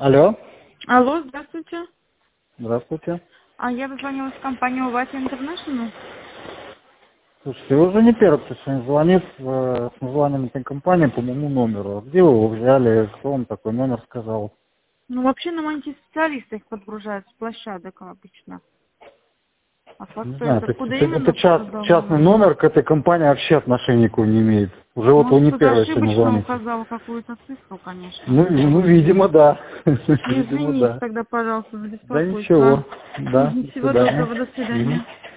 Алло. Алло, здравствуйте. Здравствуйте. Я дозвонилась в компанию Вати Интернешнл. Слушайте, вы уже не первый, кто сегодня звонит с названием этой компании по моему номеру. Где вы его взяли? Кто вам такой номер сказал? Ну, вообще нам антиспециалисты их подгружают с площадок обычно. А факт, Не что знаю, это это, откуда это, именно это пострадал частный номер? номер, к этой компании вообще отношения никакого не имеет. Уже вот вы Может, не кто-то первый сегодня ошибочно звоните. указал какую-то цифру, конечно. Ну, видимо, да. Видимо, Извините да. тогда, пожалуйста, за Да беспокойство. ничего. Да, до Всего свидания. доброго, до Мгм. свидания.